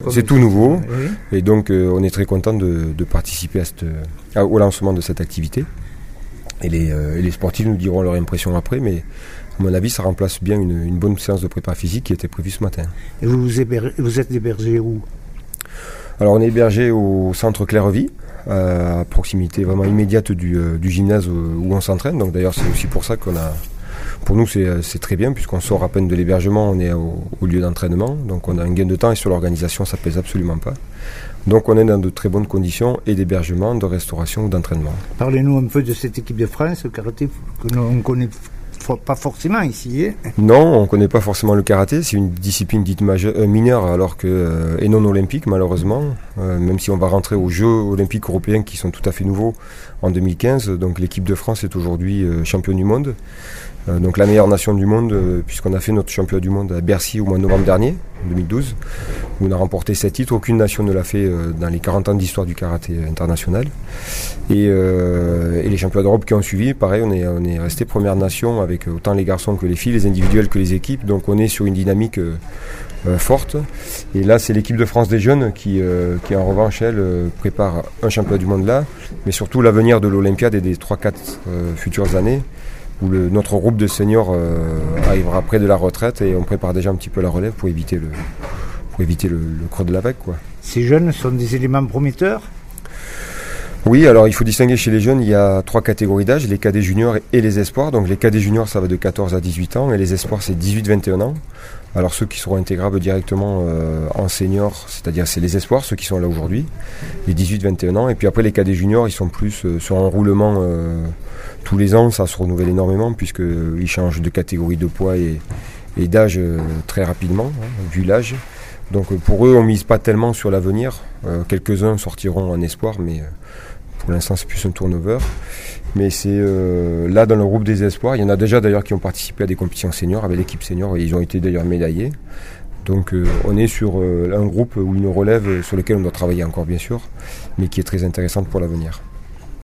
C'est tout nouveau. Oui. Et donc, on est très content de participer au lancement de cette activité. Et les sportifs nous diront leur impression après, mais à mon avis, ça remplace bien une bonne séance de prépa physique qui était prévue ce matin. Et vous êtes hébergé où ? Alors, on est hébergé au centre Clairevie, à proximité vraiment immédiate du gymnase où on s'entraîne. Donc d'ailleurs, c'est aussi pour ça pour nous, c'est très bien, puisqu'on sort à peine de l'hébergement, on est au lieu d'entraînement. Donc on a un gain de temps et sur l'organisation, ça ne pèse absolument pas. Donc on est dans de très bonnes conditions et d'hébergement, de restauration ou d'entraînement. Parlez-nous un peu de cette équipe de France, le karaté, que l'on ne connaît pas forcément ici. Non, on ne connaît pas forcément le karaté. C'est une discipline dite mineure, alors et non olympique, malheureusement. Même si on va rentrer aux Jeux olympiques européens qui sont tout à fait nouveaux en 2015. Donc l'équipe de France est aujourd'hui championne du monde. Donc la meilleure nation du monde, puisqu'on a fait notre championnat du monde à Bercy au mois de novembre dernier, en 2012, où on a remporté 7 titres. Aucune nation ne l'a fait dans les 40 ans d'histoire du karaté international. Et les championnats d'Europe qui ont suivi, pareil, on est resté première nation avec autant les garçons que les filles, les individuels que les équipes. Donc on est sur une dynamique forte. Et là, c'est l'équipe de France des jeunes qui en revanche, elle, prépare un championnat du monde là, mais surtout l'avenir de l'Olympiade et des 3-4 futures années, où notre groupe de seniors arrivera près de la retraite et on prépare déjà un petit peu la relève pour éviter le creux de la vague, quoi. Ces jeunes sont des éléments prometteurs ? Oui, alors il faut distinguer chez les jeunes, il y a 3 catégories d'âge, les cadets juniors et les espoirs. Donc les cadets juniors, ça va de 14 à 18 ans et les espoirs, c'est 18-21 ans. Alors ceux qui seront intégrables directement en seniors, c'est-à-dire c'est les espoirs, ceux qui sont là aujourd'hui, les 18-21 ans. Et puis après les cadets juniors, ils sont plus sur un roulement tous les ans, ça se renouvelle énormément puisqu'ils changent de catégorie de poids et d'âge très rapidement, vu l'âge. Donc pour eux, on ne mise pas tellement sur l'avenir. Quelques-uns sortiront en espoir, mais pour l'instant, c'est plus un turnover. Mais c'est là, dans le groupe des espoirs, il y en a déjà d'ailleurs qui ont participé à des compétitions seniors avec l'équipe senior et ils ont été d'ailleurs médaillés. Donc on est sur un groupe ou une relève sur lequel on doit travailler encore bien sûr, mais qui est très intéressante pour l'avenir.